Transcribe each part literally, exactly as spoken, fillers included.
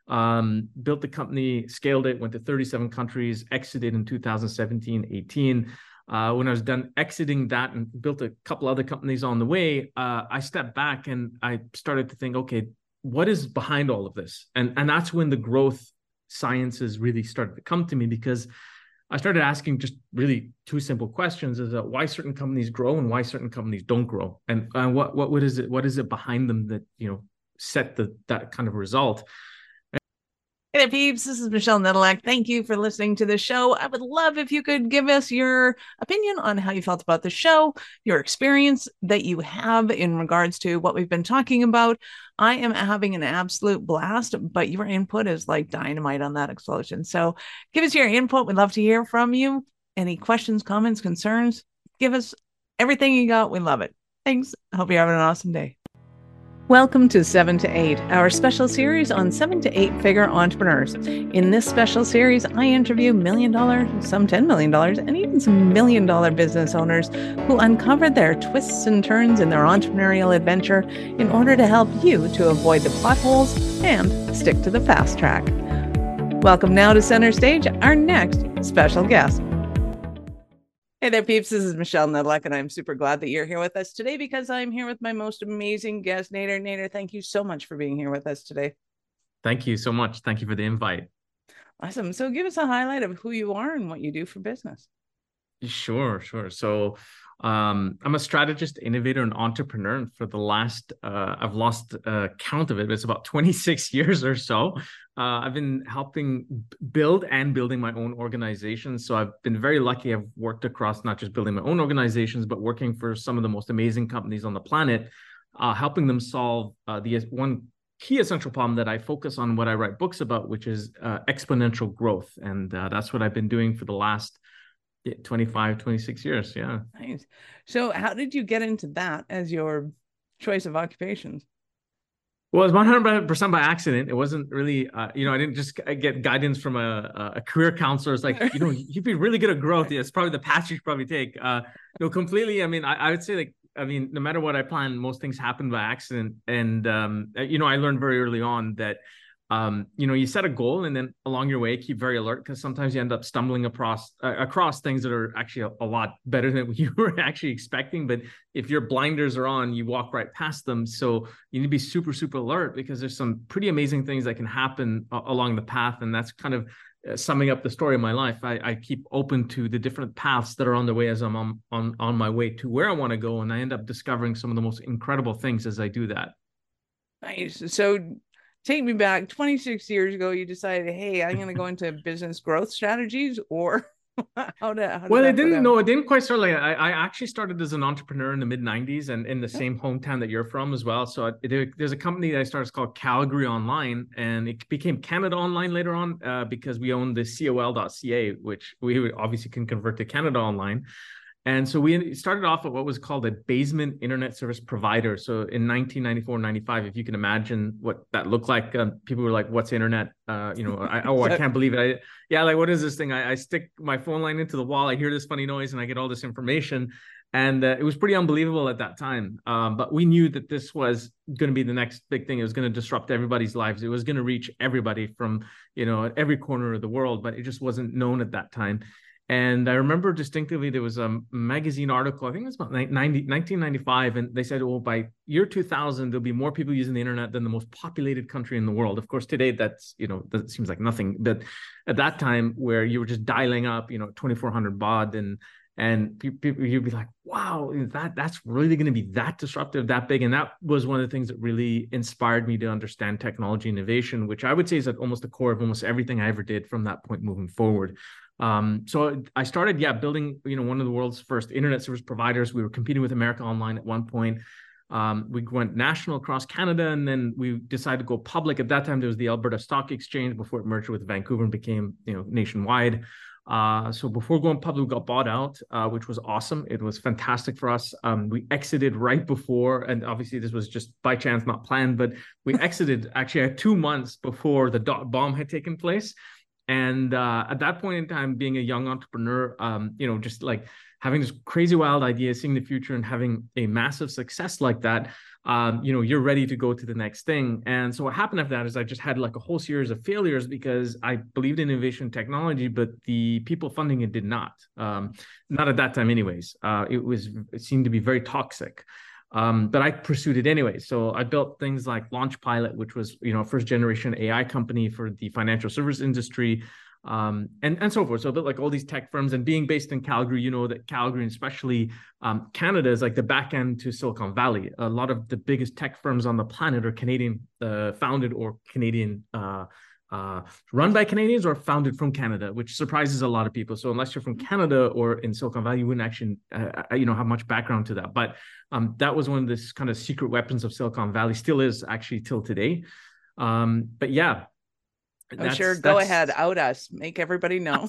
Um, built the company, scaled it, went to thirty-seven countries, exited in two thousand seventeen, eighteen. Uh, when I was done exiting that and built a couple other companies on the way, uh, I stepped back and I started to think, okay, what is behind all of this? And, and that's when the growth sciences really started to come to me, because I started asking just really two simple questions: is that why certain companies grow and why certain companies don't grow, and uh, what what what is it what is it behind them that you know set the that kind of result. Hey there, peeps. This is Michelle Nedelec. Thank you for listening to the show. I would love if you could give us your opinion on how you felt about the show, your experience that you have in regards to what we've been talking about. I am having an absolute blast, but your input is like dynamite on that explosion. So give us your input. We'd love to hear from you. Any questions, comments, concerns? Give us everything you got. We love it. Thanks. I hope you're having an awesome day. Welcome to seven to eight, our special series on seven to eight figure entrepreneurs. In this special series, I interview million dollar, some ten million dollars, and even some million dollar business owners who uncovered their twists and turns in their entrepreneurial adventure in order to help you to avoid the potholes and stick to the fast track. Welcome now to center stage, our next special guest. Hey there, peeps. This is Michelle Nedelec, and I'm super glad that you're here with us today because I'm here with my most amazing guest, Nader. Nader, thank you so much for being here with us today. Thank you so much. Thank you for the invite. Awesome. So give us a highlight of who you are and what you do for business. Sure, sure. So um, I'm a strategist, innovator, and entrepreneur. And for the last, uh, I've lost uh, count of it, but it's about twenty-six years or so. Uh, I've been helping build and building my own organizations. So I've been very lucky. I've worked across not just building my own organizations, but working for some of the most amazing companies on the planet, uh, helping them solve uh, the one key essential problem that I focus on, what I write books about, which is uh, exponential growth. And uh, that's what I've been doing for the last twenty-five, twenty-six years. Yeah. Nice. So how did you get into that as your choice of occupations? Well, it was one hundred percent by accident. It wasn't really, uh, you know, I didn't just get guidance from a, a career counselor. It's like, you know, you'd be really good at growth. Yeah, it's probably the path you should probably take. Uh, no, completely. I mean, I, I would say like, I mean, no matter what I plan, most things happen by accident. And, um, you know, I learned very early on that, um, you know, you set a goal and then along your way, keep very alert, because sometimes you end up stumbling across uh, across things that are actually a, a lot better than you were actually expecting. But if your blinders are on, you walk right past them. So you need to be super, super alert, because there's some pretty amazing things that can happen uh, along the path. And that's kind of uh, summing up the story of my life. I, I keep open to the different paths that are on the way as I'm on, on, on my way to where I want to go. And I end up discovering some of the most incredible things as I do that. Nice. So take me back twenty-six years ago, you decided, hey, I'm going to go into business growth strategies, or how did, how did well, it that go didn't. down? No, it didn't quite start like I, I actually started as an entrepreneur in the mid nineties, and in the same hometown that you're from as well. So it, there's a company that I started called Calgary Online, and it became Canada Online later on uh, because we owned the C O L dot C A, which we obviously can convert to Canada Online. And so we started off at what was called a basement internet service provider. So in nineteen ninety-four, ninety-five, if you can imagine what that looked like, um, people were like, what's internet? Uh, you know, I, oh, I can't believe it. I, yeah, like, what is this thing? I, I stick my phone line into the wall. I hear this funny noise and I get all this information. And uh, it was pretty unbelievable at that time. Um, but we knew that this was going to be the next big thing. It was going to disrupt everybody's lives. It was going to reach everybody from, you know, every corner of the world, but it just wasn't known at that time. And I remember distinctively there was a magazine article, I think it was about nineteen ninety-five, and they said, well, by year two thousand, there'll be more people using the internet than the most populated country in the world. Of course, today that's, you know, that seems like nothing. But at that time, where you were just dialing up, you know, twenty-four hundred baud, and and people, you'd be like, wow, that that's really going to be that disruptive, that big. And that was one of the things that really inspired me to understand technology innovation, which I would say is at almost the core of almost everything I ever did from that point moving forward. Um, so I started, yeah, building, you know, one of the world's first internet service providers. We were competing with America Online at one point. Um, we went national across Canada, and then we decided to go public. At that time, there was the Alberta Stock Exchange before it merged with Vancouver and became, you know, nationwide. Uh, so before going public, we got bought out, uh, which was awesome. It was fantastic for us. Um, we exited right before, and obviously this was just by chance, not planned, but we exited actually two months before the dot bomb had taken place. And uh, at that point in time, being a young entrepreneur, um, you know, just like having this crazy wild idea, seeing the future and having a massive success like that, um, you know, you're ready to go to the next thing. And so what happened after that is I just had like a whole series of failures because I believed in innovation technology, but the people funding it did not. Um, not at that time anyways. Uh, it was, it seemed to be very toxic. Um, but I pursued it anyway. So I built things like Launch Pilot, which was, you know, first generation A I company for the financial service industry. Um, and, and so forth. So a bit like all these tech firms, and being based in Calgary, you know that Calgary, and especially um, Canada, is like the back end to Silicon Valley. A lot of the biggest tech firms on the planet are Canadian uh, founded or Canadian uh, uh, run by Canadians or founded from Canada, which surprises a lot of people. So unless you're from Canada or in Silicon Valley, you wouldn't actually, uh, you know, have much background to that. But um, that was one of this kind of secret weapons of Silicon Valley, still is actually till today. Um, but yeah. Oh, sure. Go ahead. Out us. Make everybody know.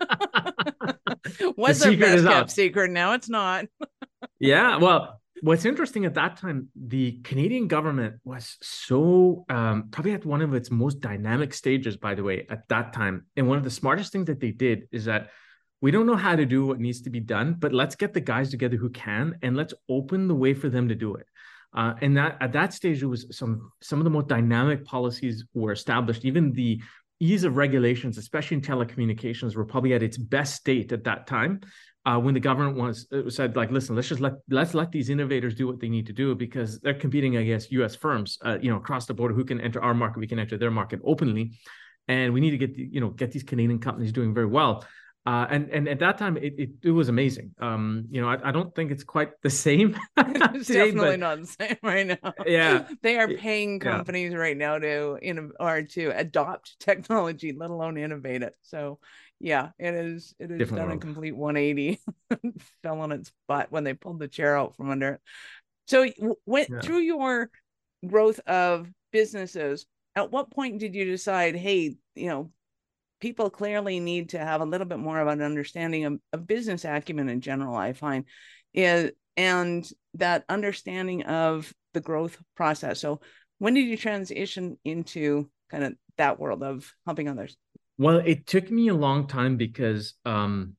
Was our best kept secret. Now it's not. Yeah. Well, what's interesting at that time, the Canadian government was so um, probably at one of its most dynamic stages, by the way, at that time. And one of the smartest things that they did is that we don't know how to do what needs to be done, but let's get the guys together who can, and let's open the way for them to do it. Uh, and that at that stage, it was some some of the most dynamic policies were established. Even the ease of regulations, especially in telecommunications, were probably at its best state at that time. Uh, when the government was it said like, listen, let's just let let's let these innovators do what they need to do, because they're competing against U S firms, uh, you know, across the border, who can enter our market, we can enter their market openly, and we need to get the, you know get these Canadian companies doing very well. Uh, and and at that time, it it, it was amazing. Um, you know, I, I don't think it's quite the same. It's today, definitely but, not the same right now. Yeah, they are paying companies yeah. right now to in or to adopt technology, let alone innovate it. So, yeah, it is it is Different done world. A complete one eighty. Fell on its butt when they pulled the chair out from under it. So, went yeah. through your growth of businesses. At what point did you decide, hey, you know, people clearly need to have a little bit more of an understanding of, of business acumen in general, I find, is, and that understanding of the growth process. So when did you transition into kind of that world of helping others? Well, it took me a long time because um,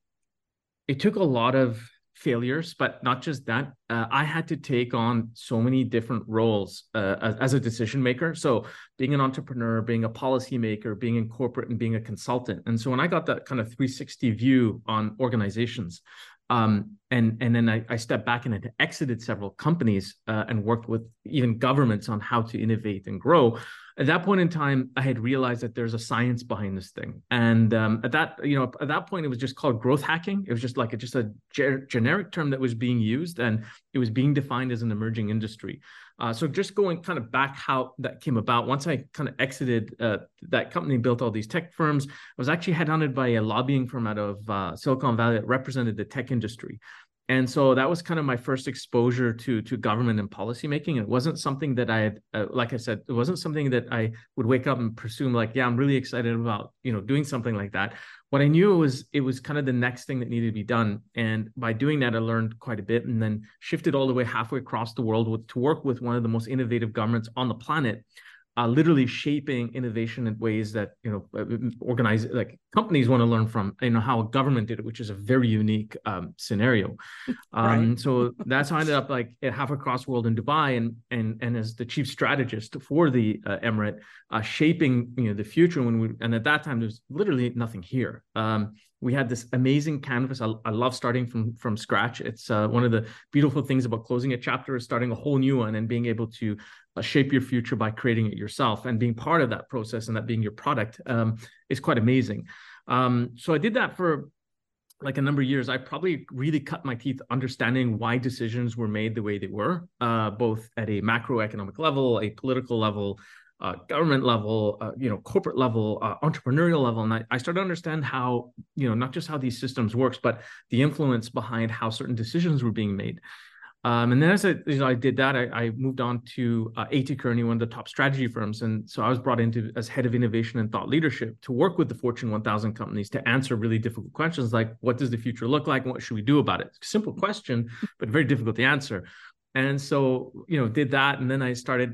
it took a lot of failures, but not just that. Uh, I had to take on so many different roles uh, as, as a decision maker. So being an entrepreneur, being a policymaker, being in corporate, and being a consultant. And so when I got that kind of three sixty view on organizations, um, and and then I, I stepped back and I exited several companies uh, and worked with even governments on how to innovate and grow. At that point in time, I had realized that there's a science behind this thing. And um, at that, you know, at that point, it was just called growth hacking. It was just like a, just a ge- generic term that was being used, and it was being defined as an emerging industry. Uh, so just going kind of back how that came about, once I kind of exited uh, that company, built all these tech firms, I was actually headhunted by a lobbying firm out of uh, Silicon Valley that represented the tech industry. And so that was kind of my first exposure to, to government and policymaking. It wasn't something that I had, uh, like I said, it wasn't something that I would wake up and presume like, yeah, I'm really excited about, you know, doing something like that. What I knew was it was kind of the next thing that needed to be done. And by doing that, I learned quite a bit, and then shifted all the way halfway across the world with, to work with one of the most innovative governments on the planet. Uh, literally shaping innovation in ways that, you know, organize, like companies want to learn from, you know, how a government did it, which is a very unique um, scenario. Um, right. So that's how I ended up like at half across world in Dubai, and and and as the chief strategist for the uh, Emirate, uh, shaping, you know, the future. When we and at that time there was literally nothing here. Um, we had this amazing canvas. I, I love starting from from scratch. It's uh, one of the beautiful things about closing a chapter is starting a whole new one and being able to uh, shape your future by creating it yourself, and being part of that process, and that being your product um, is quite amazing. Um, so I did that for like a number of years. I probably really cut my teeth understanding why decisions were made the way they were, uh, both at a macroeconomic level, a political level, uh, government level, uh, you know, corporate level, uh, entrepreneurial level. And I, I started to understand how, you know, not just how these systems works, but the influence behind how certain decisions were being made. Um, and then as I, you know, I did that, I, I moved on to uh, A T Kearney, one of the top strategy firms. And so I was brought into as head of innovation and thought leadership to work with the Fortune one thousand companies to answer really difficult questions like, what does the future look like? And what should we do about it? Simple question, but very difficult to answer. And so, you know, did that. And then I started, you know, I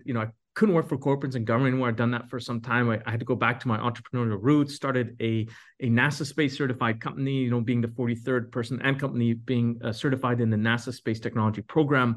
couldn't work for corporates and government anymore. I'd done that for some time. I, I had to go back to my entrepreneurial roots, started a, a NASA space certified company, you know, being the forty-third person and company being uh, certified in the NASA space technology program.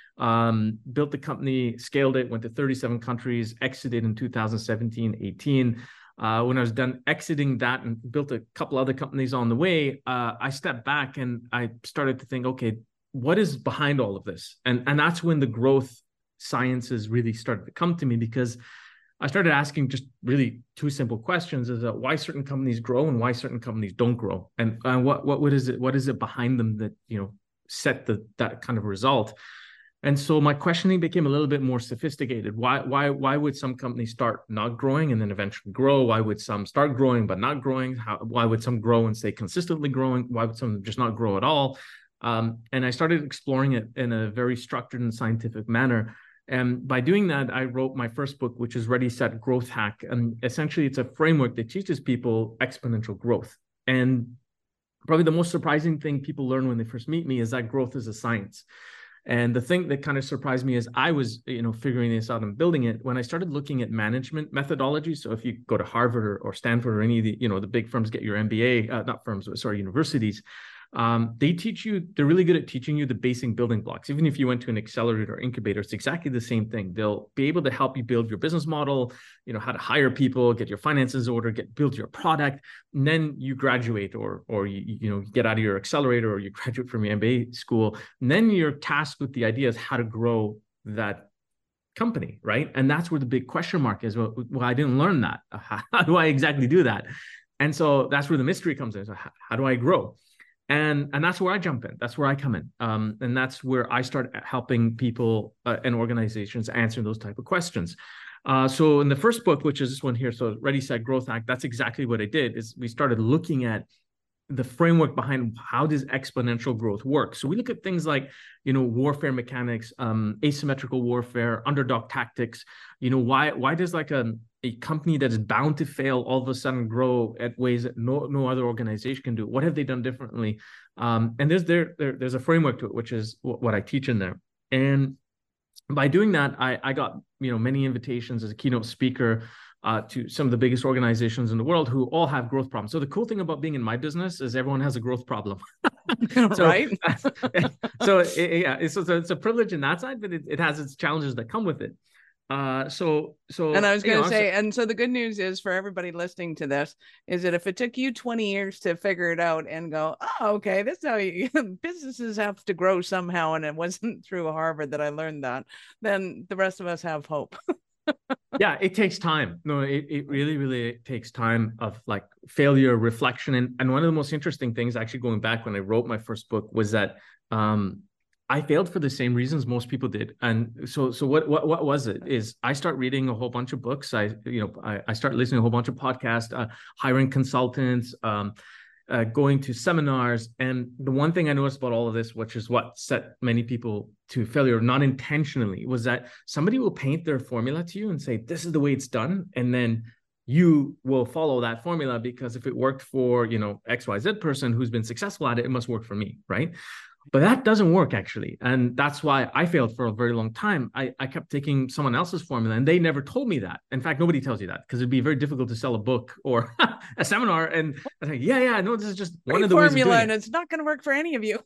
Um, built the company, scaled it, went to thirty-seven countries, exited in two thousand seventeen, eighteen. Uh, when I was done exiting that and built a couple other companies on the way, uh, I stepped back and I started to think, okay, what is behind all of this? And, and that's when the growth sciences really started to come to me, because I started asking just really two simple questions: is that why certain companies grow and why certain companies don't grow, and uh, what what what is it what is it behind them that, you know, set the that kind of result. And so my questioning became a little bit more sophisticated. Why why why would some companies start not growing and then eventually grow? Why would some start growing but not growing? How, why would some grow and stay consistently growing? Why would some just not grow at all? Um, and I started exploring it in a very structured and scientific manner. And by doing that, I wrote my first book, which is Ready, Set, Growth Hack. And essentially, it's a framework that teaches people exponential growth. And probably the most surprising thing people learn when they first meet me is that growth is a science. And the thing that kind of surprised me is I was, you know, figuring this out and building it when I started looking at management methodology. So if you go to Harvard or, or Stanford or any of the, you know, the big firms, get your M B A, uh, not firms, but sorry, universities. Um, they teach you, they're really good at teaching you the basic building blocks. Even if you went to an accelerator or incubator, it's exactly the same thing. They'll be able to help you build your business model, you know, how to hire people, get your finances in order, get build your product, and then you graduate or, or you, you know, get out of your accelerator or you graduate from your M B A school. And then you're tasked with the idea of how to grow that company, right? And that's where the big question mark is. Well, well I didn't learn that. How do I exactly do that? And so that's where the mystery comes in. So how, how do I grow? And, and that's where I jump in. That's where I come in. Um, and that's where I start helping people uh, and organizations answer those type of questions. Uh, so in the first book, which is this one here, so Ready, Set, Growth Hack, that's exactly what I did, is we started looking at the framework behind how does exponential growth work. So we look at things like, you know, warfare mechanics, um, asymmetrical warfare, underdog tactics. You know, why why does like a, a company that is bound to fail all of a sudden grow at ways that no no other organization can do? What have they done differently? Um, and there's there, there there's a framework to it, which is what, what I teach in there. And by doing that, I I got, you know, many invitations as a keynote speaker Uh, to some of the biggest organizations in the world who all have growth problems. So the cool thing about being in my business is everyone has a growth problem. so, right. so it, yeah, it's, it's a privilege in that side, but it, it has its challenges that come with it. Uh, so, so, and I was going to say, so, and so the good news is for everybody listening to this is that if it took you twenty years to figure it out and go, oh, okay, this is how you, businesses have to grow somehow, and it wasn't through Harvard that I learned that, then the rest of us have hope. Yeah, it takes time. No, it, it really, really takes time of like failure, reflection. And, and one of the most interesting things, actually going back when I wrote my first book, was that um, I failed for the same reasons most people did. And so so what what what was it? Is I start reading a whole bunch of books. I, you know, I, I start listening to a whole bunch of podcasts, uh, hiring consultants, um, uh, going to seminars. And the one thing I noticed about all of this, which is what set many people to failure, not intentionally, was that somebody will paint their formula to you and say, this is the way it's done. And then you will follow that formula because if it worked for, you know, X Y Z person who's been successful at it, it must work for me, right? But that doesn't work, actually. And that's why I failed for a very long time. I, I kept taking someone else's formula and they never told me that. In fact, nobody tells you that because it'd be very difficult to sell a book or a seminar. And I think, yeah, yeah, no, this is just one Great of the ways of formula, doing and it. it's not going to work for any of you.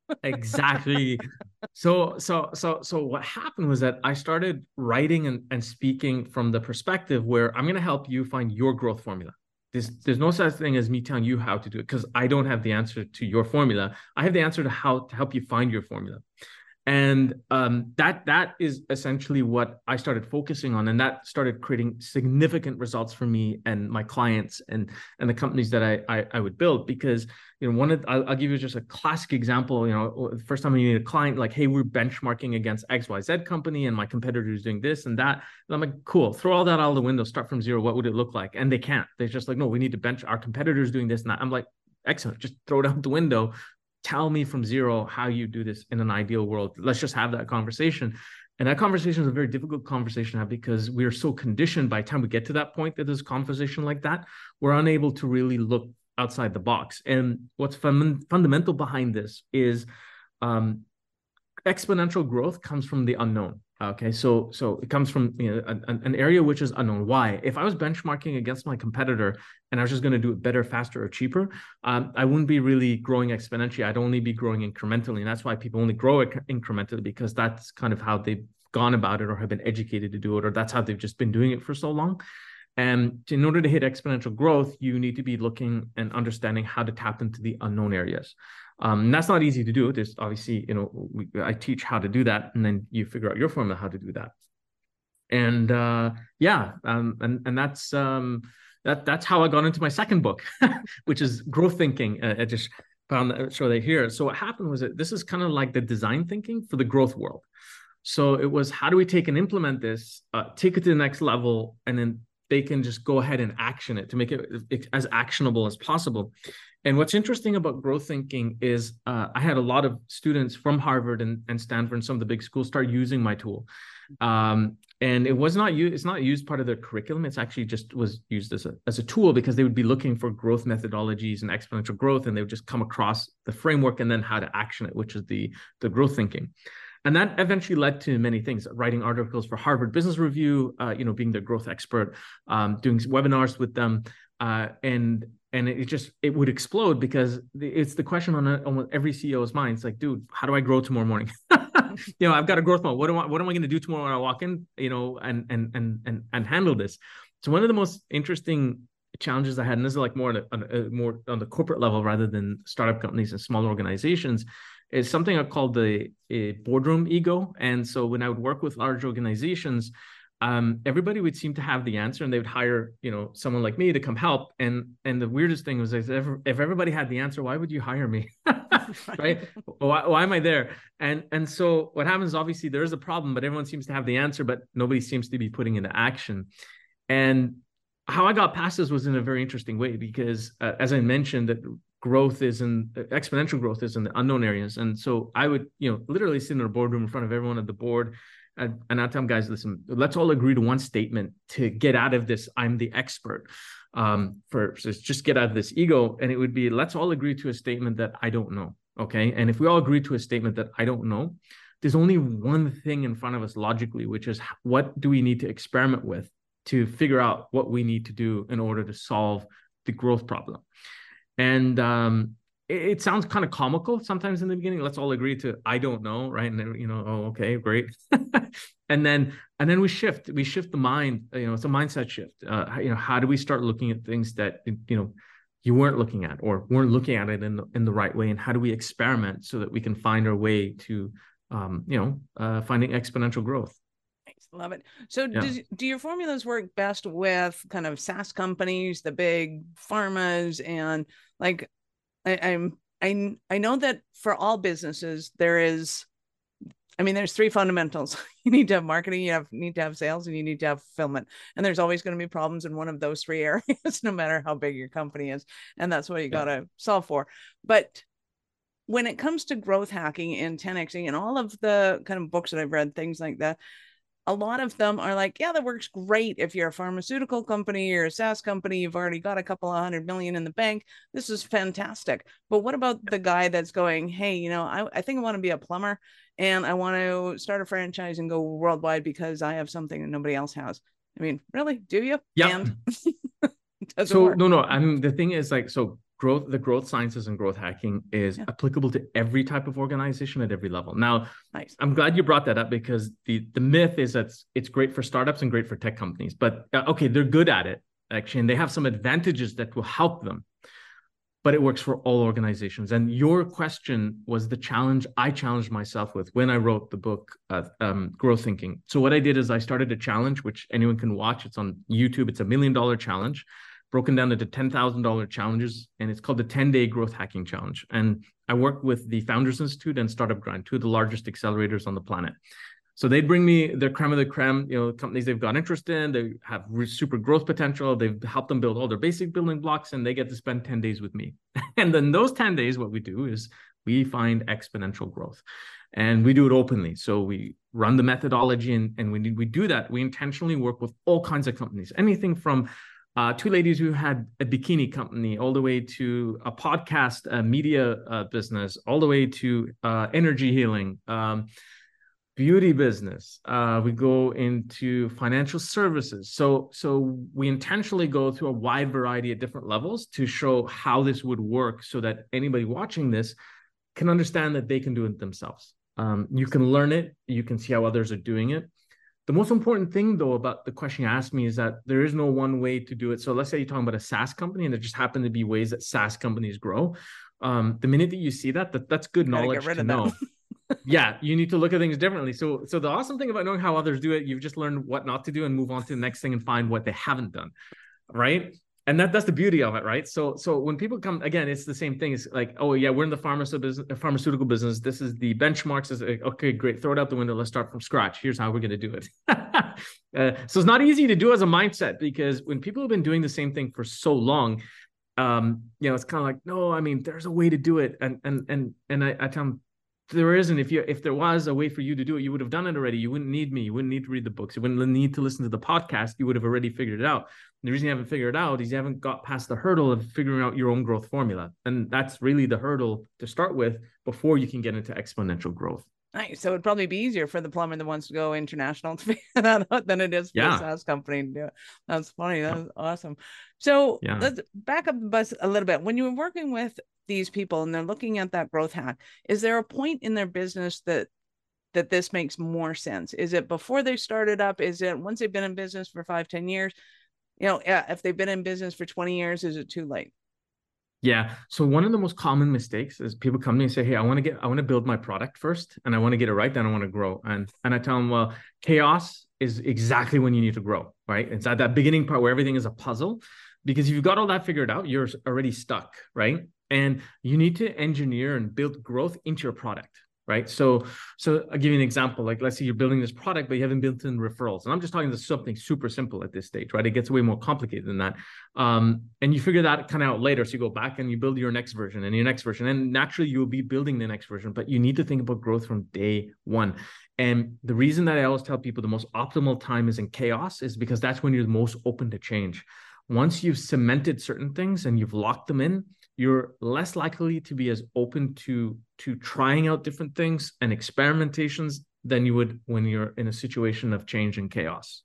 Exactly. So, so, so, so what happened was that I started writing and, and speaking from the perspective where I'm going to help you find your growth formula. There's, there's no such thing as me telling you how to do it because I don't have the answer to your formula. I have the answer to how to help you find your formula. And um, that that is essentially what I started focusing on. And that started creating significant results for me and my clients and, and the companies that I, I, I would build. Because, you know, one of, I'll, I'll give you just a classic example. You know, the first time you need a client, like, hey, we're benchmarking against X Y Z company and my competitor is doing this and that. And I'm like, cool, throw all that out of the window, start from zero. What would it look like? And they can't. They're just like, no, we need to bench our competitors doing this and that. I'm like, excellent, just throw it out the window. Tell me from zero how you do this in an ideal world. Let's just have that conversation. And that conversation is a very difficult conversation to have because we are so conditioned by the time we get to that point that there's a conversation like that, we're unable to really look outside the box. And what's fun- fundamental behind this is um, exponential growth comes from the unknown. Okay, so so it comes from, you know, an, an area which is unknown. Why? If I was benchmarking against my competitor and I was just going to do it better, faster, or cheaper, um, I wouldn't be really growing exponentially. I'd only be growing incrementally, and that's why people only grow it incrementally, because that's kind of how they've gone about it or have been educated to do it, or that's how they've just been doing it for so long. And in order to hit exponential growth, you need to be looking and understanding how to tap into the unknown areas. Um, and that's not easy to do. There's obviously, you know, we, I teach how to do that, and then you figure out your formula how to do that. And uh, yeah, um, and and that's um, that that's how I got into my second book, which is growth thinking. Uh, I just found that, show that here. So what happened was that this is kind of like the design thinking for the growth world. So it was, how do we take and implement this, uh, take it to the next level, and then they can just go ahead and action it to make it as actionable as possible. And what's interesting about growth thinking is uh, I had a lot of students from Harvard and, and Stanford and some of the big schools start using my tool. Um, and it was not used, it's not used part of their curriculum. It's actually just was used as a, as a tool, because they would be looking for growth methodologies and exponential growth, and they would just come across the framework and then how to action it, which is the, the growth thinking. And that eventually led to many things: writing articles for Harvard Business Review, uh, you know, being their growth expert, um, doing webinars with them, uh, and and it just it would explode, because it's the question on, a, on every C E O's mind. It's like, dude, how do I grow tomorrow morning? You know, I've got a growth mode. What am I what am I going to do tomorrow when I walk in? You know, and and and and and handle this. So one of the most interesting challenges I had, and this is like more on a, on a, more on the corporate level rather than startup companies and smaller organizations, is something I call the a boardroom ego. And so when I would work with large organizations, um, everybody would seem to have the answer, and they would hire, you know, someone like me to come help. And and the weirdest thing was, if, if everybody had the answer, why would you hire me? Right? Why, why am I there? And and so what happens is, obviously there is a problem, but everyone seems to have the answer, but nobody seems to be putting into action. And how I got past this was in a very interesting way, because uh, as I mentioned, that growth is in exponential growth is in the unknown areas. And so I would, you know, literally sit in a boardroom in front of everyone at the board. And, and I tell them, guys, listen, let's all agree to one statement to get out of this. I'm the expert. Um, for so just get out of this ego. And it would be, let's all agree to a statement that I don't know. Okay. And if we all agree to a statement that I don't know, there's only one thing in front of us logically, which is, what do we need to experiment with to figure out what we need to do in order to solve the growth problem? And um, it, it sounds kind of comical sometimes in the beginning. Let's all agree to, I don't know, right? And then, you know, oh, okay, great. and then and then we shift, we shift the mind. You know, it's a mindset shift. Uh, you know, how do we start looking at things that, you know, you weren't looking at, or weren't looking at it in the, in the right way? And how do we experiment so that we can find our way to, um, you know, uh, finding exponential growth? Love it. So Yeah. does, do your formulas work best with kind of SaaS companies, the big pharmas, and like, I, I'm, I, I know that for all businesses, there is, I mean, there's three fundamentals. You need to have marketing, you have need to have sales, and you need to have fulfillment. And there's always going to be problems in one of those three areas, no matter how big your company is. And that's what you Yeah. got to solve for. But when it comes to growth hacking and ten Xing and all of the kind of books that I've read, things like that, a lot of them are like, yeah, that works great if you're a pharmaceutical company or a SaaS company, you've already got a couple of hundred million in the bank. This is fantastic. But what about the guy that's going, hey, you know, I, I think I want to be a plumber, and I want to start a franchise and go worldwide because I have something that nobody else has. I mean, really? Do you? Yeah. And so work. no, no. I mean, the thing is, like, so growth, the growth sciences and growth hacking is Yeah. applicable to every type of organization at every level. Now, Nice. I'm glad you brought that up, because the the myth is that it's, it's great for startups and great for tech companies, but uh, okay, they're good at it actually, and they have some advantages that will help them, but it works for all organizations. And your question was the challenge I challenged myself with when I wrote the book, uh, um, Growth Thinking. So what I did is I started a challenge, which anyone can watch. It's on YouTube. It's a million dollar challenge, broken down into ten thousand dollar challenges, and it's called the ten day Growth Hacking Challenge. And I worked with the Founders Institute and Startup Grind, two of the largest accelerators on the planet. So they'd bring me the creme of the creme, you know, companies they've got interest in, they have super growth potential, they've helped them build all their basic building blocks, and they get to spend ten days with me. And then those ten days, what we do is we find exponential growth, and we do it openly. So we run the methodology, and, and when we do that, we intentionally work with all kinds of companies, anything from Uh, two ladies who had a bikini company, all the way to a podcast, a media uh, business, all the way to uh, energy healing, um, beauty business. Uh, we go into financial services. So, so we intentionally go through a wide variety of different levels to show how this would work so that anybody watching this can understand that they can do it themselves. Um, you can learn it. You can see how others are doing it. The most important thing, though, about the question you asked me is that there is no one way to do it. So let's say you're talking about a SaaS company, and there just happen to be ways that SaaS companies grow. Um, the minute that you see that, that that's good knowledge to know. Yeah, you need to look at things differently. So, so the awesome thing about knowing how others do it, you've just learned what not to do and move on to the next thing and find what they haven't done, right? And that that's the beauty of it, right? So, so when people come, again, it's the same thing. It's like, oh yeah, we're in the pharmaceutical business. Pharmaceutical business. This is the benchmarks. Is like, okay, great. Throw it out the window. Let's start from scratch. Here's how we're going to do it. uh, so it's not easy to do as a mindset, because when people have been doing the same thing for so long, um, you know, it's kind of like, no, I mean, there's a way to do it, and and and and I, I tell them, there isn't. If you if there was a way for you to do it, you would have done it already. You wouldn't need me. You wouldn't need to read the books. You wouldn't need to listen to the podcast. You would have already figured it out. And the reason you haven't figured it out is you haven't got past the hurdle of figuring out your own growth formula. And that's really the hurdle to start with before you can get into exponential growth. Nice. So it'd probably be easier for the plumber that wants to go international to figure that out than it is for yeah. a SaaS company to do it. That's funny. That's awesome. So yeah. let's back up the bus a little bit. When you were working with these people and they're looking at that growth hack, is there a point in their business that that this makes more sense? Is it before they started up? Is it once they've been in business for five, ten years? You know, if they've been in business for twenty years, is it too late? Yeah. So one of the most common mistakes is people come to me and say, hey, I want to get, I want to build my product first and I want to get it right. Then I want to grow. And, and I tell them, well, chaos is exactly when you need to grow, right? It's at that beginning part where everything is a puzzle, because if you've got all that figured out, you're already stuck, right? And you need to engineer and build growth into your product, right? So, so I'll give you an example. Like, let's say you're building this product, but you haven't built in referrals. And I'm just talking to something super simple at this stage, right? It gets way more complicated than that. Um, and you figure that kind of out later. So you go back and you build your next version and your next version. And naturally you'll be building the next version, but you need to think about growth from day one. And the reason that I always tell people the most optimal time is in chaos is because that's when you're the most open to change. Once you've cemented certain things and you've locked them in, you're less likely to be as open to, to trying out different things and experimentations than you would when you're in a situation of change and chaos.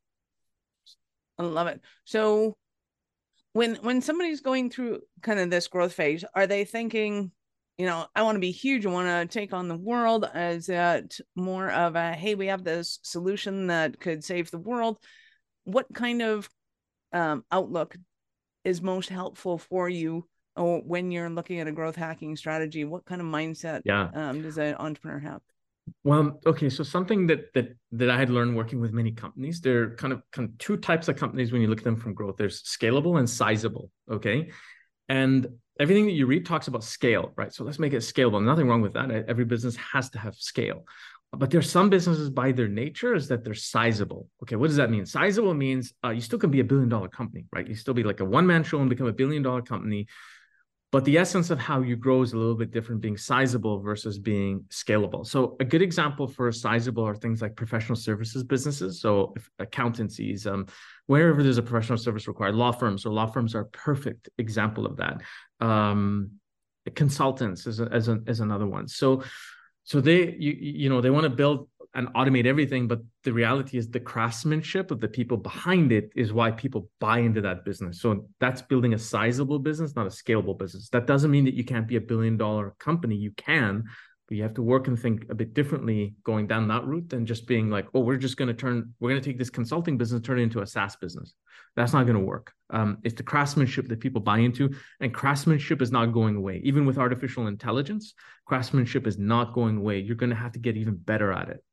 I love it. So when, when somebody's going through kind of this growth phase, are they thinking, you know, I want to be huge, I want to take on the world? Is that more of a, hey, we have this solution that could save the world? What kind of um, outlook is most helpful for you? Or when you're looking at a growth hacking strategy, what kind of mindset yeah. um, does an entrepreneur have? Well, okay. So something that that that I had learned working with many companies, there are kind of, kind of two types of companies when you look at them from growth. There's scalable and sizable. Okay. And everything that you read talks about scale, right? So let's make it scalable. Nothing wrong with that. Every business has to have scale. But there's some businesses by their nature is that they're sizable. Okay, what does that mean? Sizable means uh, you still can be a billion dollar company, right? You still be like a one-man show and become a billion dollar company. But the essence of how you grow is a little bit different, being sizable versus being scalable. So a good example for sizable are things like professional services businesses. So if accountancies, um, wherever there's a professional service required, law firms. So law firms are a perfect example of that. Um, consultants is, a, as, a, as another one. So, so they, you, you know, they want to build and automate everything, but the reality is the craftsmanship of the people behind it is why people buy into that business. So that's building a sizable business, not a scalable business. That doesn't mean that you can't be a billion dollar company. You can, but you have to work and think a bit differently going down that route than just being like, oh, we're just going to turn, we're going to take this consulting business, turn it into a SaaS business. That's not going to work. Um, it's the craftsmanship that people buy into, and craftsmanship is not going away. Even with artificial intelligence, craftsmanship is not going away. You're going to have to get even better at it.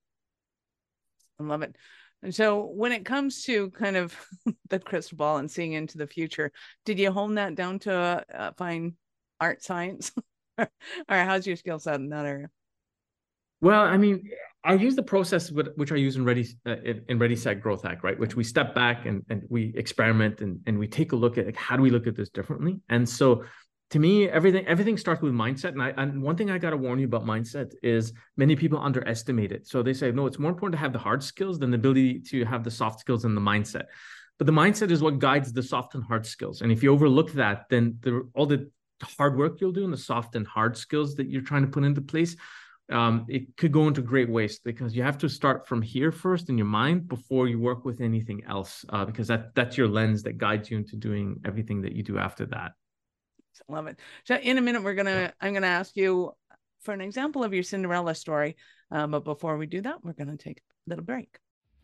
I love it. And so when it comes to kind of the crystal ball and seeing into the future, did you hone that down to uh, uh, fine art science? Or how's your skill set in that area? Well, I mean, I use the process which I use in Ready uh, in Ready Set Growth Hack, right? Which we step back and, and we experiment and, and we take a look at like, how do we look at this differently? And so to me, everything everything starts with mindset. And, I, and one thing I got to warn you about mindset is many people underestimate it. So they say, no, it's more important to have the hard skills than the ability to have the soft skills and the mindset. But the mindset is what guides the soft and hard skills. And if you overlook that, then the, all the hard work you'll do and the soft and hard skills that you're trying to put into place, um, it could go into great waste because you have to start from here first in your mind before you work with anything else, uh, because that that's your lens that guides you into doing everything that you do after that. Love it. So in a minute, we're gonna I'm gonna ask you for an example of your Cinderella story, um, but before we do that, we're gonna take a little break.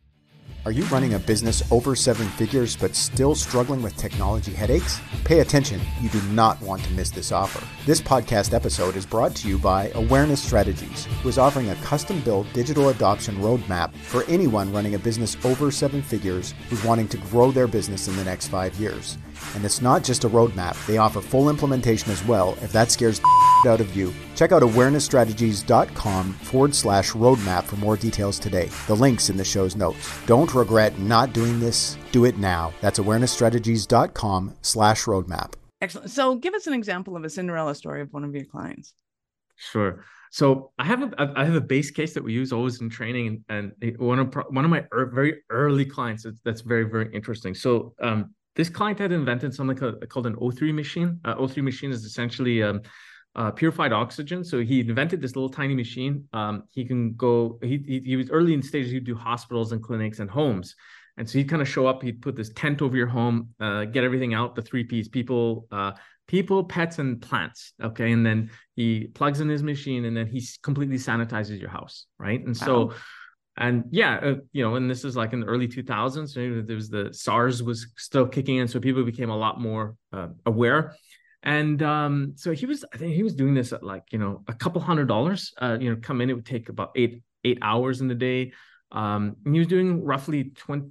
Are you running a business over seven figures but still struggling with technology headaches? Pay attention, you do not want to miss this offer. This podcast episode is brought to you by Awareness Strategies, who is offering a custom-built digital adoption roadmap for anyone running a business over seven figures who's wanting to grow their business in the next five years. And it's not just a roadmap, they offer full implementation as well if that scares the out of you. Check out awarenessstrategies.com forward slash roadmap for more details today. The link's in the show's notes. Don't regret not doing this. Do it now. That's awarenessstrategies.com slash roadmap. Excellent. So give us an example of a Cinderella story of one of your clients. Sure. So I have a I have a base case that we use always in training, and, and one of one of my er, very early clients that's very very interesting. So um, this client had invented something called, called an O three machine. Uh, O three machine is essentially um, uh, purified oxygen. So he invented this little tiny machine. Um, he can go. He, he he was early in stages. He'd do hospitals and clinics and homes. And so he'd kind of show up, he'd put this tent over your home, uh, get everything out, the three Ps, people, uh, people, pets, and plants. Okay. And then he plugs in his machine and then he completely sanitizes your house. Right. And so, wow. and yeah, uh, you know, and this is like in the early two thousands, so there was the SARS was still kicking in. So people became a lot more uh, aware. And um, so he was, I think he was doing this at like, you know, a couple hundred dollars, uh, you know, come in, it would take about eight, eight hours in the day. Um, and he was doing roughly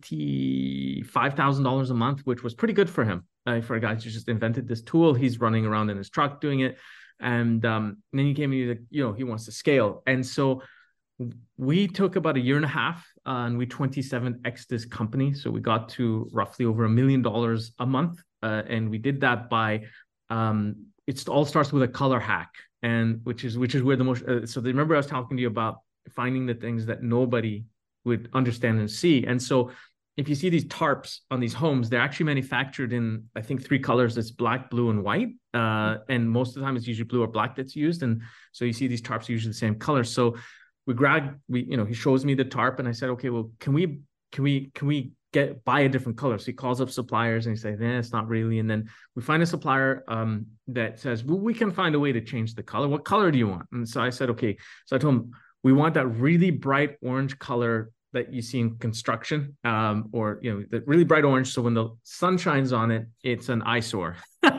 twenty-five thousand dollars a month, which was pretty good for him, uh, for a guy who just invented this tool. He's running around in his truck doing it. And, um, and then he came to, you know, he wants to scale. And so we took about a year and a half uh, and we twenty-seven X'd this company. So we got to roughly over a million dollars a month. Uh, and we did that by, um, it all starts with a color hack, and which is, which is where the most, uh, so remember I was talking to you about finding the things that nobody would understand and see. And so if you see these tarps on these homes, they're actually manufactured in, I think, three colors. It's black, blue, and white. Uh, and most of the time it's usually blue or black that's used. And so you see these tarps are usually the same color. So we grabbed, we, you know, he shows me the tarp and I said, okay, well, can we, can we, can we get, buy a different color? So he calls up suppliers and he says, nah, it's not really. And then we find a supplier um, that says, well, we can find a way to change the color. What color do you want? And so I said, okay. So I told him, we want that really bright orange color that you see in construction, um, or, you know, the really bright orange. So when the sun shines on it, it's an eyesore.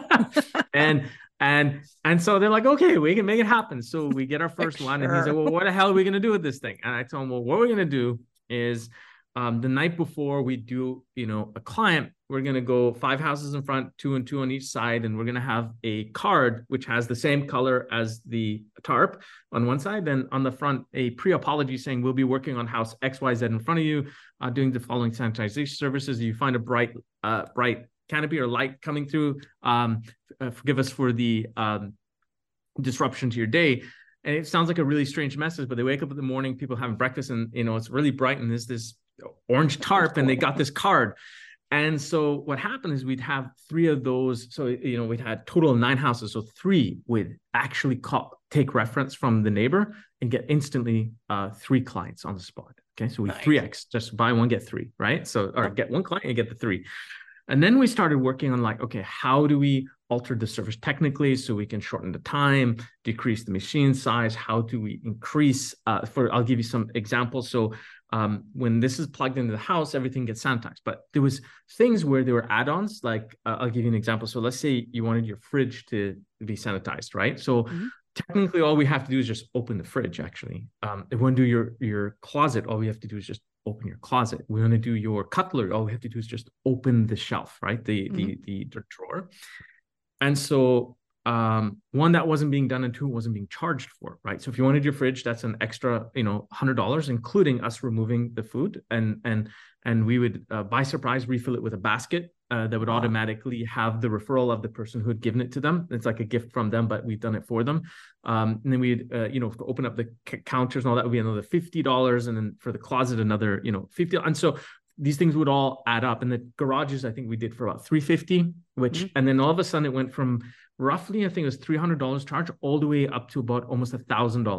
and, and, and so they're like, okay, we can make it happen. So we get our first one and he's like, well, what the hell are we going to do with this thing? And I told him, well, what we're going to do is um, the night before we do, you know, a client, we're going to go five houses in front, two and two on each side. And we're going to have a card, which has the same color as the tarp on one side. Then on the front, a pre-apology saying, we'll be working on house X Y Z in front of you, uh, doing the following sanitization services. You find a bright, uh, bright canopy or light coming through. Um, uh, forgive us for the um, disruption to your day. And it sounds like a really strange message, but they wake up in the morning, people having breakfast and, you know, it's really bright and there's this orange tarp and they got this card. And so what happened is we'd have three of those. So, you know, we'd had total of nine houses. So three would actually call, take reference from the neighbor and get instantly uh, three clients on the spot. Okay. So we nice. three X, just buy one, get three, right? So, or get one client and get the three. And then we started working on like, okay, how do we alter the service technically so we can shorten the time, decrease the machine size? How do we increase, uh, for, I'll give you some examples. So um, when this is plugged into the house, everything gets sanitized. But there was things where there were add-ons, like uh, I'll give you an example. So let's say you wanted your fridge to be sanitized, right? So mm-hmm. technically all we have to do is just open the fridge actually. Um, if we want to do your, your closet, all we have to do is just open your closet. We want to do your cutlery, all we have to do is just open the shelf, right? The, mm-hmm. the, the, the drawer. And so um, one, that wasn't being done, and two, wasn't being charged for, right? So if you wanted your fridge, that's an extra, you know, one hundred dollars, including us removing the food. And and and we would, uh, by surprise, refill it with a basket uh, that would wow. automatically have the referral of the person who had given it to them. It's like a gift from them, but we've done it for them. Um, and then we'd, uh, you know, to open up the c- counters and all that would be another fifty dollars. And then for the closet, another, you know, fifty dollars. And so these things would all add up. And the garages, I think we did for about three hundred fifty dollars, which, mm-hmm. and then all of a sudden it went from roughly, I think it was three hundred dollars charge all the way up to about almost a thousand dollars.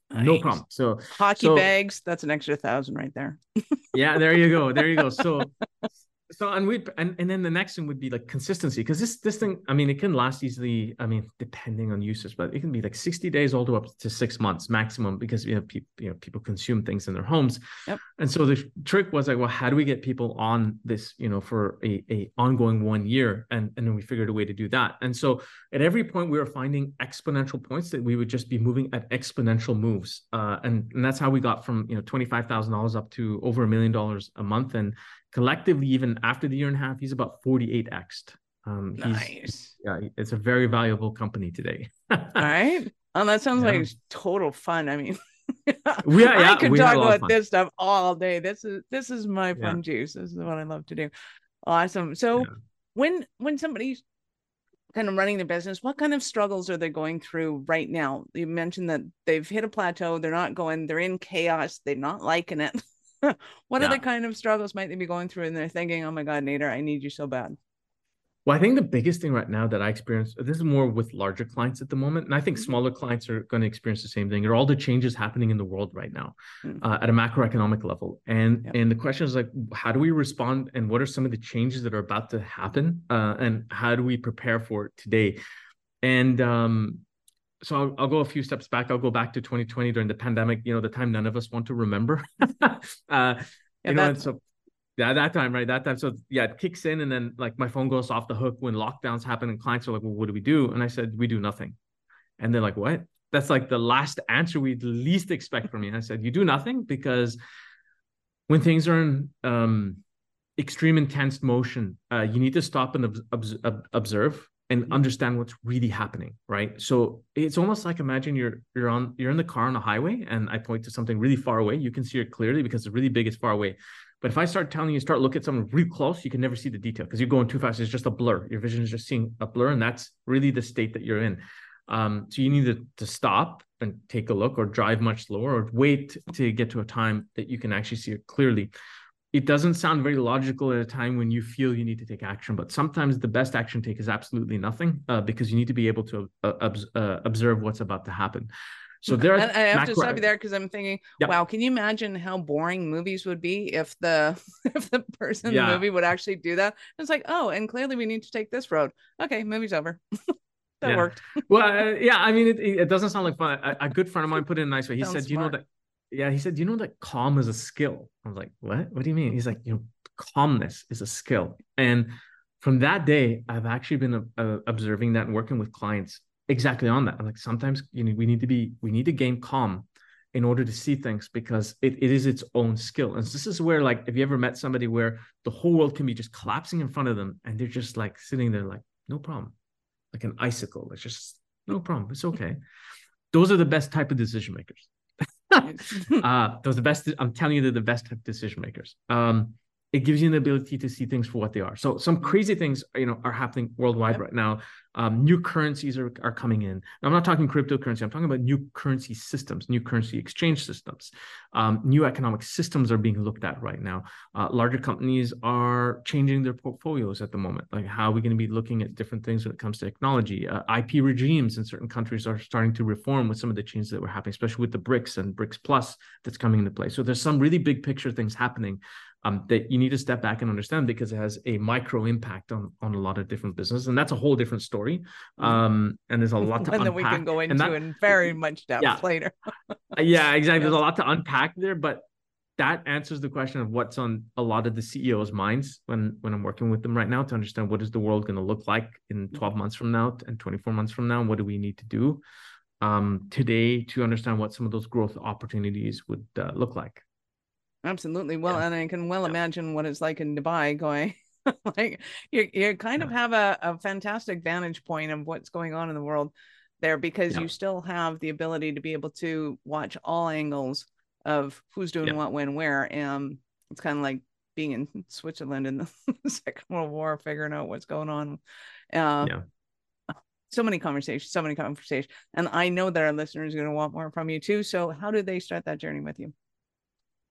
No Nice. problem. So Hockey so bags, that's an extra thousand right there. yeah, there you go. There you go. So so and we and, and then the next one would be like consistency, because this this thing, I mean, it can last easily, I mean, depending on usage, but it can be like sixty days all the way up to six months maximum, because you know people you know people consume things in their homes. Yep. And so the trick was like, well, how do we get people on this, you know, for a, a ongoing one year? And and then we figured a way to do that. And so at every point we were finding exponential points that we would just be moving at exponential moves. Uh, and, and that's how we got from, you know, twenty-five thousand dollars up to over a million dollars a month. And collectively, even after the year and a half, he's about forty-eight X'd. Um, he's, Nice. Yeah, it's a very valuable company today. All right. Oh, that sounds Yeah. like total fun. I mean, We, yeah, yeah, I could we talk had a lot of about fun. this stuff all day. This is this is my fun Yeah. juice. This is what I love to do. Awesome. So Yeah. when when somebody's kind of running their business, what kind of struggles are they going through right now? You mentioned that they've hit a plateau. They're not going, they're in chaos. They're not liking it. What Yeah. other kind of struggles might they be going through? And they're thinking, oh my God, Nader, I need you so bad. Well, I think the biggest thing right now that I experience, this is more with larger clients at the moment, and I think Mhm. smaller clients are going to experience the same thing. There are all the changes happening in the world right now Mm. uh, at a macroeconomic level. And, Yep. and the question is like, how do we respond, and what are some of the changes that are about to happen? Uh, and how do we prepare for it today? And um, so I'll, I'll go a few steps back. I'll go back to twenty twenty during the pandemic, you know, the time none of us want to remember. uh, Yeah, you know, and that- so yeah, that time, right? That time. So yeah, it kicks in, and then like my phone goes off the hook when lockdowns happen, and clients are like, well, what do we do? And I said, we do nothing. And they're like, what? That's like the last answer we'd least expect from me. And I said, you do nothing, because when things are in um, extreme intense motion, uh, you need to stop and ob- ob- observe and Mhm. understand what's really happening, right? So it's almost like, imagine you're you're on you're in the car on a highway, and I point to something really far away. You can see it clearly because it's really big, it's far away. But if I start telling you, start looking at something real close, you can never see the detail because you're going too fast. It's just a blur. Your vision is just seeing a blur, and that's really the state that you're in. Um, so you need to, to stop and take a look, or drive much slower, or wait to get to a time that you can actually see it clearly. It doesn't sound very logical at a time when you feel you need to take action, but sometimes the best action take is absolutely nothing, uh, because you need to be able to uh, obs- uh, observe what's about to happen. So there are And I have macro- to stop you there because I'm thinking, Yep. wow, can you imagine how boring movies would be if the if the person in Yeah. the movie would actually do that? It's like, oh, and clearly we need to take this road. Okay, movie's over. That Yeah. worked. Well, uh, yeah, I mean, it, it doesn't sound like fun. A, a good friend of mine put it in a nice way. He Sounds said, you know smart. that, yeah, he said, you know that calm is a skill. I was like, what? What do you mean? He's like, you know, calmness is a skill. And from that day, I've actually been uh, observing that and working with clients exactly on that. I'm like, sometimes you know, we need to be, we need to gain calm in order to see things, because it, it is its own skill. And this is where, like, have you ever met somebody where the whole world can be just collapsing in front of them, and they're just like sitting there like, no problem, like an icicle. It's just no problem. It's okay. Those are the best type of decision makers. uh, those are the best. I'm telling you, they're the best type of decision makers. Um, it gives you the ability to see things for what they are. So some crazy things, you know, are happening worldwide Yep. right now. Um, new currencies are, are coming in. I'm not talking cryptocurrency. I'm talking about new currency systems, new currency exchange systems. Um, new economic systems are being looked at right now. Uh, larger companies are changing their portfolios at the moment. Like, how are we going to be looking at different things when it comes to technology? Uh, I P regimes in certain countries are starting to reform with some of the changes that were happening, especially with the BRICS and BRICS Plus that's coming into play. So there's some really big picture things happening um, that you need to step back and understand, because it has a micro impact on, on a lot of different businesses. And that's a whole different story. Um, and there's a lot to One that unpack. we can go And into that- in very much depth Yeah. later. yeah, exactly. There's a Yes. lot to unpack there, but that answers the question of what's on a lot of the C E Os' minds when when I'm working with them right now, to understand what is the world going to look like in twelve months from now and twenty-four months from now, and what do we need to do um, today to understand what some of those growth opportunities would uh, look like. Absolutely. Well, Yeah. and I can well Yeah. imagine what it's like in Dubai going like you you kind of Yeah. have a, a fantastic vantage point of what's going on in the world there, because Yeah. you still have the ability to be able to watch all angles of who's doing Yeah. what, when, where. And it's kind of like being in Switzerland in the Second World War, figuring out what's going on. Uh, Yeah. So many conversations, so many conversations. And I know that our listeners are going to want more from you too. So how do they start that journey with you?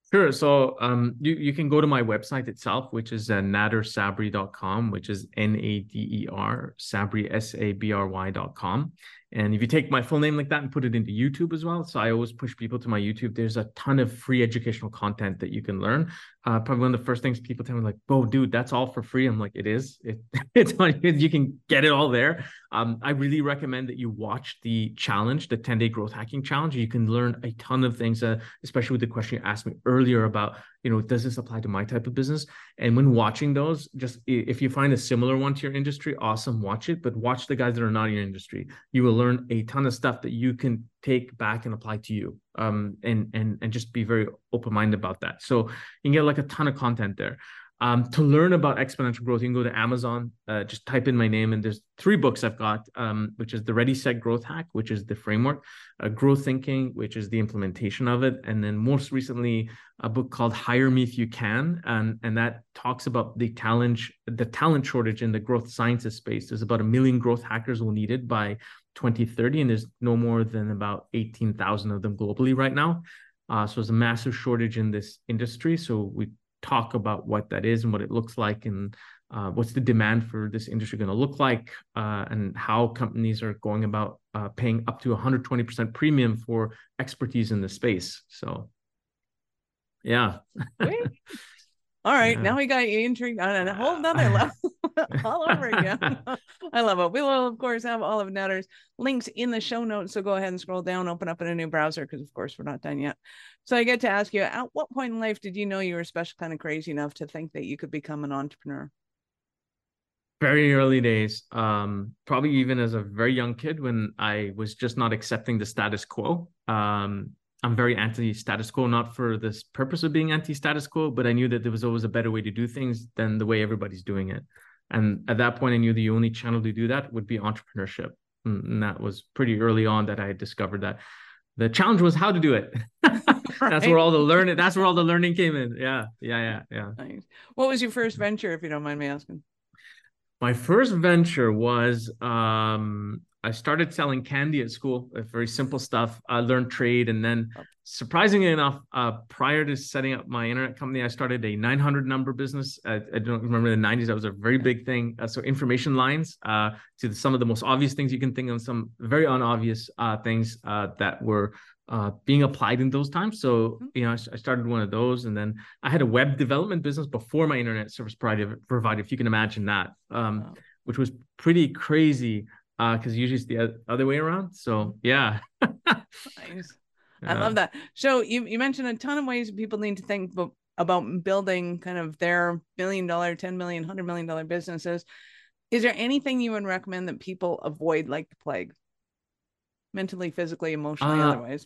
Sure. So um, you, you can go to my website itself, which is uh, nader sabry dot com, which is N A D E R, Sabry, S A B R Y dot com. And if you take my full name like that and put it into YouTube as well, so I always push people to my YouTube. There's a ton of free educational content that you can learn. Uh, probably one of the first things people tell me, like, "Oh, dude, that's all for free." I'm like, "It is. It, it's on, you can get it all there." Um, I really recommend that you watch the challenge, the ten day growth hacking challenge. You can learn a ton of things, uh, especially with the question you asked me earlier about, you know, does this apply to my type of business? And when watching those, just if you find a similar one to your industry, awesome, watch it. But watch the guys that are not in your industry. You will learn a ton of stuff that you can take back and apply to you, um, and and and just be very open-minded about that. So you can get like a ton of content there. Um, to learn about exponential growth, you can go to Amazon, uh, just type in my name, and there's three books I've got, um, which is the Ready, Set, Growth Hack, which is the framework, uh, Growth Thinking, which is the implementation of it, and then most recently, a book called Hire Me If You Can, and, and that talks about the talent, the talent shortage in the growth sciences space. There's about a million growth hackers will needed by twenty thirty, and there's no more than about eighteen thousand of them globally right now. Uh, so there's a massive shortage in this industry. So we talk about what that is and what it looks like, and uh, what's the demand for this industry going to look like, uh, and how companies are going about uh, paying up to one hundred twenty percent premium for expertise in the space. So, yeah. All right, Yeah. now we got you intrigued on a whole nother level all over again. I love it. We will, of course, have all of Nader's links in the show notes. So go ahead and scroll down, open up in a new browser, because, of course, we're not done yet. So I get to ask you, at what point in life did you know you were special kind of crazy enough to think that you could become an entrepreneur? Very early days, um, probably even as a very young kid, when I was just not accepting the status quo. Um, I'm very anti-status quo, not for this purpose of being anti-status quo, but I knew that there was always a better way to do things than the way everybody's doing it. And at that point, I knew the only channel to do that would be entrepreneurship. And that was pretty early on that I had discovered that. The challenge was how to do it. That's Right. where all the learning, that's where all the learning came in. Yeah, yeah, yeah, yeah. Nice. What was your first venture, if you don't mind me asking? My first venture was, um, I started selling candy at school, uh, very simple stuff. I learned trade. And then surprisingly enough, uh, prior to setting up my internet company, I started a nine hundred number business. I, I don't remember the nineties. That was a very big thing. Uh, so information lines, uh, to some of the most obvious things you can think of, some very unobvious uh, things uh, that were uh, being applied in those times. So, you know, I, I started one of those, and then I had a web development business before my internet service provider, provider if you can imagine that, um, wow. which was pretty crazy, because uh, usually it's the other way around. So, yeah. Nice. I love that. So you, you mentioned a ton of ways people need to think b- about building kind of their million dollar, ten million, one hundred million dollar businesses. Is there anything you would recommend that people avoid like the plague? Mentally, physically, emotionally, uh, otherwise?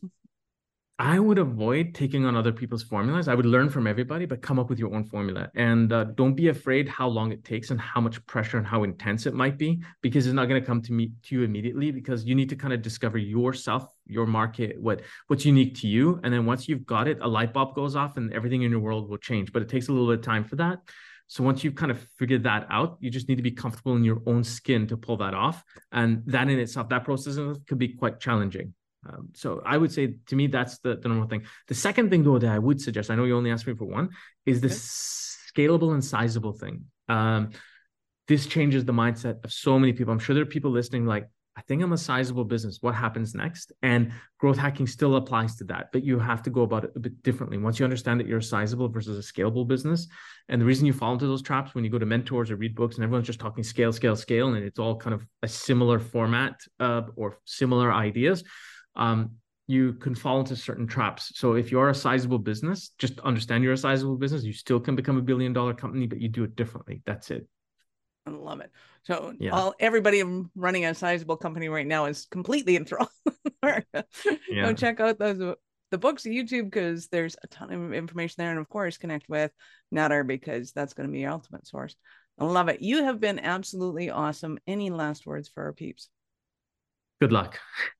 I would avoid taking on other people's formulas. I would learn from everybody, but come up with your own formula. And uh, don't be afraid how long it takes and how much pressure and how intense it might be, because it's not going to come to me to you immediately, because you need to kind of discover yourself, your market, what what's unique to you. And then once you've got it, a light bulb goes off and everything in your world will change. But it takes a little bit of time for that. So once you've kind of figured that out, you just need to be comfortable in your own skin to pull that off. And that in itself, that process could be quite challenging. Um, so I would say, to me, that's the, the normal thing. The second thing, though, that I would suggest, I know you only asked me for one, is the okay. scalable and sizable thing. Um, this changes the mindset of so many people. I'm sure there are people listening like, I think I'm a sizable business. What happens next? And growth hacking still applies to that, but you have to go about it a bit differently. Once you understand that you're a sizable versus a scalable business, and the reason you fall into those traps when you go to mentors or read books and everyone's just talking scale, scale, scale, and it's all kind of a similar format uh, or similar ideas, um, you can fall into certain traps. So if you're a sizable business, just understand you're a sizable business. You still can become a billion dollar company, but you do it differently. That's it. I love it. So yeah. all everybody running a sizable company right now is completely enthralled. yeah. Go check out those the books on YouTube, because there's a ton of information there. And of course, connect with Nader, because that's going to be your ultimate source. I love it. You have been absolutely awesome. Any last words for our peeps? Good luck.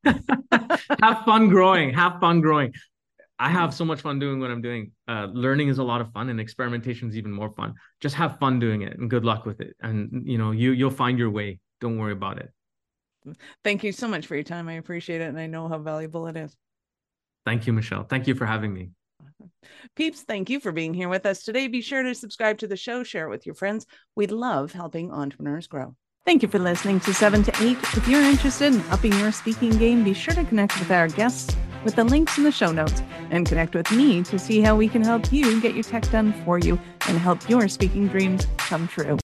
Have fun growing. Have fun growing. I have so much fun doing what I'm doing. Uh, learning is a lot of fun, and experimentation is even more fun. Just have fun doing it, and good luck with it. And you know, you you'll find your way. Don't worry about it. Thank you so much for your time. I appreciate it, and I know how valuable it is. Thank you, Michelle. Thank you for having me. Peeps, thank you for being here with us today. Be sure to subscribe to the show, share it with your friends. We love helping entrepreneurs grow. Thank you for listening to seven to eight. If you're interested in upping your speaking game, be sure to connect with our guests with the links in the show notes and connect with me to see how we can help you get your tech done for you and help your speaking dreams come true.